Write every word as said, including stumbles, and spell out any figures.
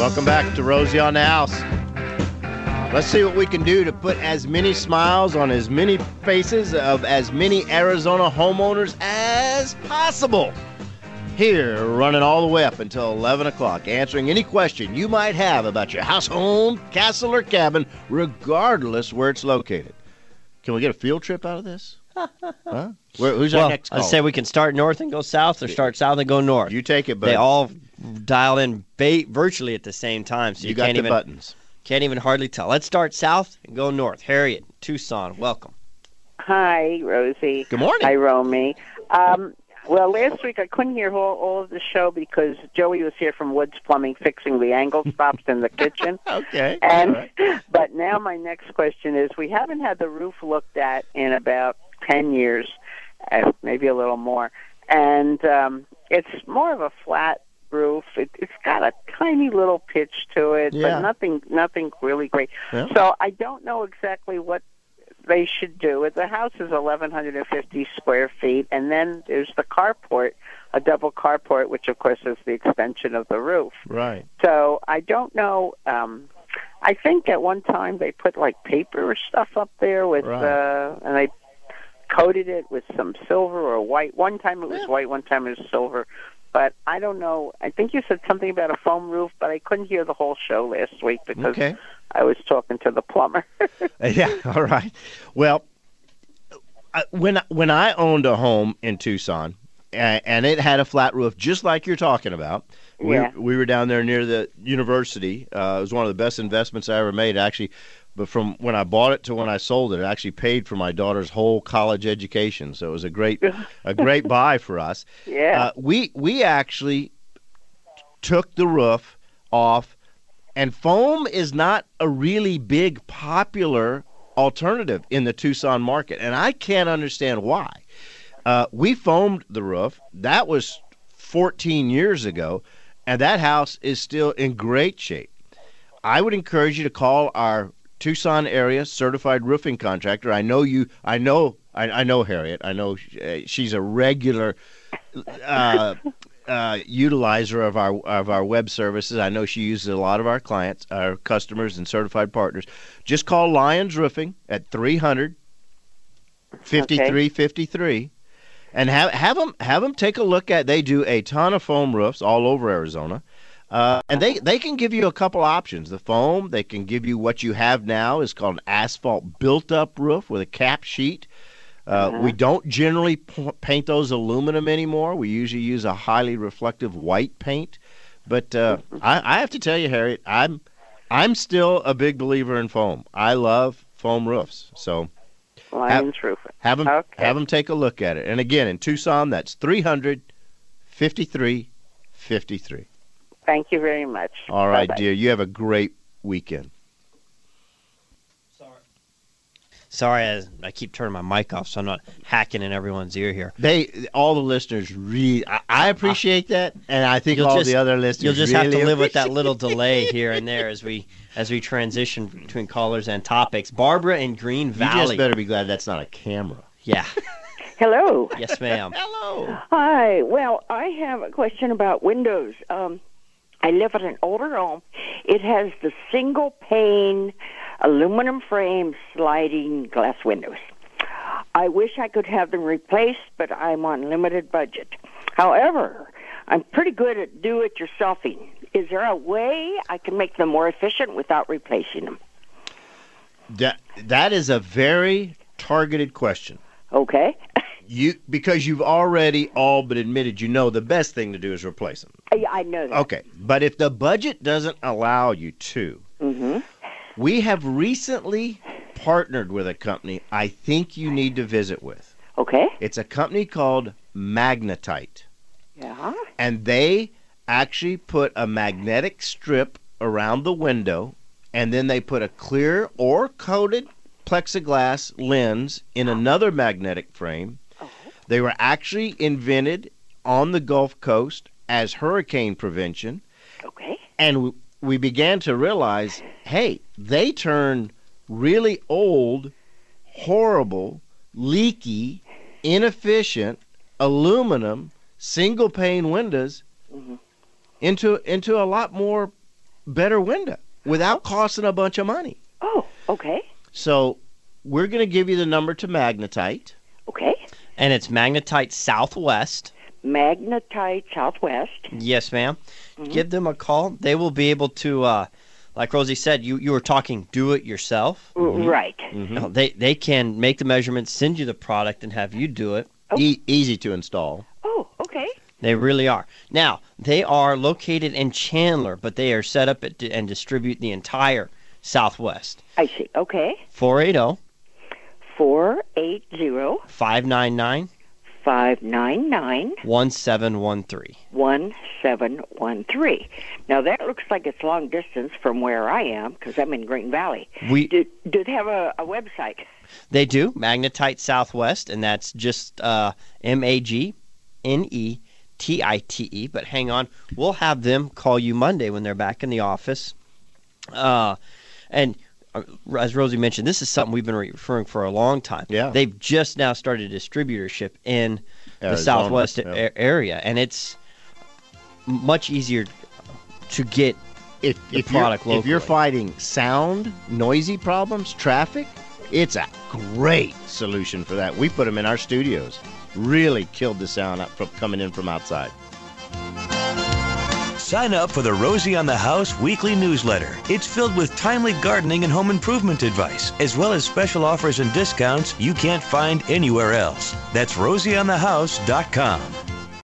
Welcome back to Rosie on the House. Let's see what we can do to put as many smiles on as many faces of as many Arizona homeowners as possible. Here, running all the way up until eleven o'clock, answering any question you might have about your house, home, castle, or cabin, regardless where it's located. Can we get a field trip out of this? Huh? Where, who's well, our next caller? I say we can start north and go south, or start south and go north. You take it, bud. They all dial in ba- virtually at the same time, so you, you got can't the even buttons. Can't even hardly tell. Let's start south and go north. Harriet, Tucson, welcome. Hi, Rosie. Good morning. Hi, Romy. Um, well, last week I couldn't hear all, all of the show because Joey was here from Woods Plumbing fixing the angle stops in the kitchen. Okay. And right. But now my next question is, we haven't had the roof looked at in about ten years, uh, maybe a little more. And um, it's more of a flat roof. It, it's got a tiny little pitch to it, Yeah. but nothing, nothing really great. Yeah. So I don't know exactly what they should do. The house is eleven fifty square feet, and then there's the carport, a double carport, which of course is the extension of the roof. Right. So I don't know. Um, I think at one time they put like paper or stuff up there with, Right. uh, and they coated it with some silver or white. One time it was Yeah. white, one time it was silver. But I don't know. I think you said something about a foam roof, but I couldn't hear the whole show last week because Okay. I was talking to the plumber. Yeah, all right. Well, I- when when I owned a home in Tucson, and, and it had a flat roof, just like you're talking about, we Yeah. we were down there near the university. Uh, it was one of the best investments I ever made, actually. But from when I bought it to when I sold it, it actually paid for my daughter's whole college education. So it was a great a great buy for us. Yeah. Uh, we we actually took the roof off. And foam is not a really big popular alternative in the Tucson market, and I can't understand why. Uh, we foamed the roof. That was fourteen years ago, and that house is still in great shape. I would encourage you to call our Tucson area certified roofing contractor. I know you. I know. I, I know Harriet. I know uh, she's a regular uh, uh, utilizer of our of our web services. I know she uses a lot of our clients, our customers, and certified partners. Just call Lyons Roofing at three hundred, fifty-three fifty-three, and have have them have them take a look at. They do a ton of foam roofs all over Arizona. Uh, and they, they can give you a couple options. The foam, they can give you what you have now is called an asphalt built-up roof with a cap sheet. Uh, Uh-huh. We don't generally p- paint those aluminum anymore. We usually use a highly reflective white paint. But uh, I, I have to tell you, Harriet, I'm I'm still a big believer in foam. I love foam roofs. So Lyons Roofing. have them Okay. have them take a look at it. And again, in Tucson, that's three hundred, fifty-three fifty-three. Thank you very much. All right, Bye-bye. dear. You have a great weekend. Sorry, I, I keep turning my mic off, so I'm not hacking in everyone's ear here. They, all the listeners, really, I, I appreciate that, and I think You'll all just- the other listeners You'll just really have to live with that appreciate little delay here and there as we as we transition between callers and topics. Barbara in Green You Valley. just better be glad that's not a camera. Yeah. Hello. Yes, ma'am. Hello. Hi. Well, I have a question about windows. Um, I live in an older home. It has the single pane aluminum frame sliding glass windows. I wish I could have them replaced, but I'm on limited budget. However, I'm pretty good at do-it-yourselfing. Is there a way I can make them more efficient without replacing them? That that is a very targeted question. Okay. You because you've already all but admitted you know the best thing to do is replace them. I, I know that. Okay, but if the budget doesn't allow you to, Mm-hmm. we have recently partnered with a company I think you need to visit with. Okay. It's a company called Magnetite, Yeah. and they actually put a magnetic strip around the window, and then they put a clear or coated plexiglass lens in another magnetic frame. Oh. They were actually invented on the Gulf Coast as hurricane prevention, Okay. and w- we began to realize, hey, they turn really old, horrible, leaky, inefficient aluminum single pane windows Mhm. into into a lot more better window without costing a bunch of money. Oh, okay. So we're going to give you the number to Magnetite. Okay. And it's Magnetite Southwest. Magnetite Southwest. Yes, ma'am. Mhm. Give them a call. They will be able to, uh, like Rosie said, you, you were talking do it yourself. R- Right. No, they, they can make the measurements, send you the product, and have you do it. E- easy to install. Oh, okay. They really are. Now, they are located in Chandler, but they are set up at, and distribute the entire Southwest. I see. Okay. four eight zero, four eight zero, five nine nine, five nine nine, one seven one three. one seven one three. Now, that looks like it's long distance from where I am because I'm in Green Valley. We Do, do they have a, a website? They do, Magnetite Southwest, and that's just uh, M A G N E T I T E. But hang on, we'll have them call you Monday when they're back in the office. Uh, and uh, as Rosie mentioned, this is something we've been referring for a long time. Yeah. They've just now started distributorship in the Arizona, Southwest yeah. a- area, and it's much easier to get If, the if, product you're, if you're locally. fighting sound, noisy problems, traffic, it's a great solution for that. We put them in our studios. Really killed the sound up from coming in from outside. Sign up for the Rosie on the House weekly newsletter. It's filled with timely gardening and home improvement advice, as well as special offers and discounts you can't find anywhere else. That's rosie on the house dot com.